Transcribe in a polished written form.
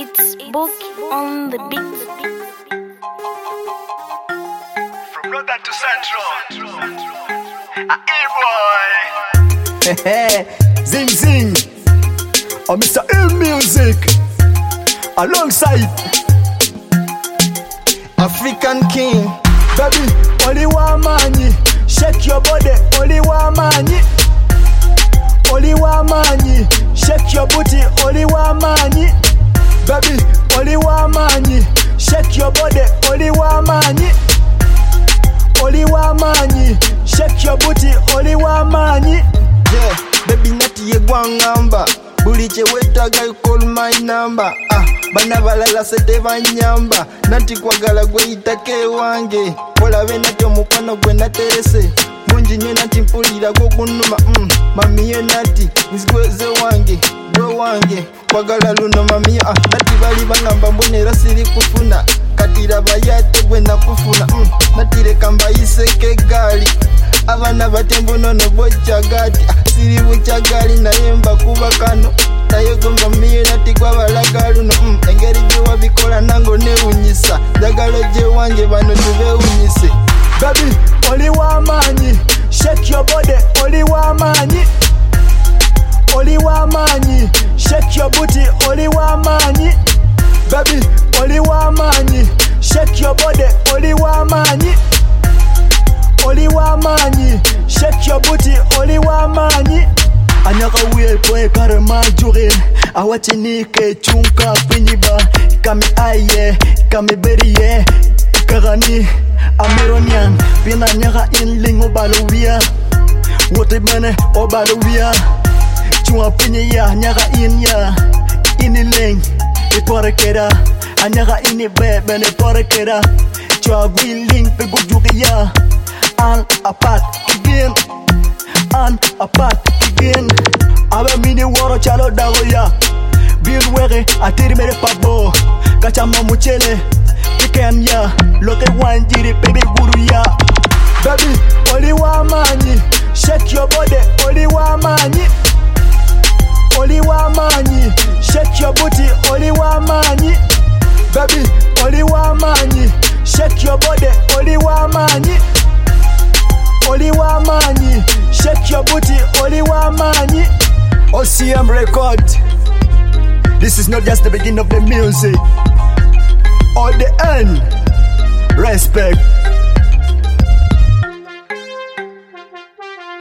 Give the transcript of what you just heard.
It's Book on the beat. From northern to central, A-boy. Zing zing, I'm Mr. M Music, alongside African King. baby, only one money. Shake your body, only one money. Only one money. Shake your booty, only one money. Baby, only one money. Shake your body, only one money. Only one money. Shake your booty, only one money. Yeah, baby nati ye gwangamba. Buli che wetaga you call my number. Bana balala sete banyamba. Nati kwagala gwe itake wange. Olabe nati omukwano gwe naterese. Munji nye nati mpulira gwo kunuma. Mami ye nati nzigweze wange. Gwe wange kwagala luno mami nati bali bangamba mbonera siri kufuna. Katira bayate gwe nakufuna. Natire kamba iseke gali. Abana batembo nono bochagati. Siri bochagali naye mbakuba kano. Naye gomba miye nati kwa balagalu no. Engeri jiwa bikola nango neunyisa. Jagalo je wange bano tubeunyise. Baby, only one money. Shake your body, only one money. Only one money. Shake your booty, only one money. Baby, only one money. Shake your body, only one money. Only one money. Shake your booty, only one money. Anyaka wiel poe kare majurin. Awachini ke chunka pinyiba. Kami aye, kami beriye. Karani, ameronian. Pina nyaka inling obaluwia. Wote mene obaluwia. Chua pinyiya, nyaka inya. Iniling, iporekera. Anyaka ini bebe ne porekera. Chua willing pe gujukiya. An apat again, an apat again. Abe mini woro chalo dago ya. Bil wege atiri mere pabo. Kachama muchele, chicken ya. Loke wanjiri baby guru ya. Baby, only one money. Shake your body, only one money. Only one money. Shake your booty, only one money. Baby, only one money. Shake your body, only one money. Only one money. Shake your booty, only one money. OCM record. This is not just the beginning of the music or the end. Respect.